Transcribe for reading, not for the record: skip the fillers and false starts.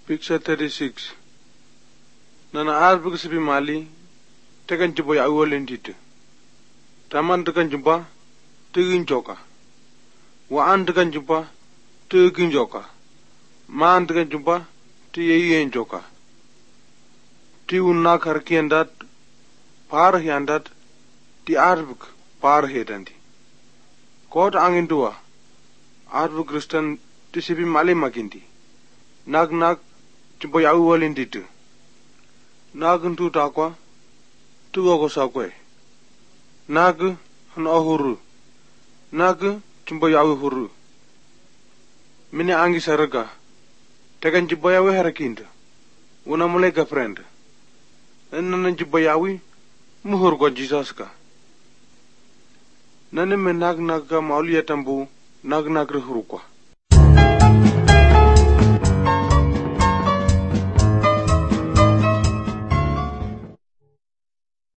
Picture 36. Nana arbuk sipi mali, tekan jumpa ya awalin titu. Taman tekan jumpa, tegin joka. Waan tekan jumpa, tegin joka. Maan tekan jumpa, tiyeyen joka. Ti unna karkian dat, par hiandat, ti arbuk par hedandi. Kot angin tua, arbuk Kristen ti sipi mali makinti. Nag jumpa ya awalin titu. Nag tu takwa, tu ako sakwe. Nag han ahuru. Nag jumpa ya huru. Mini angi saraga. Tekan jumpa ya harakinda. Una mulai ka friend. Nana jumpa ya muhur ko Jesus ka. Nana me nag ka maulia tambu nag huru kwa.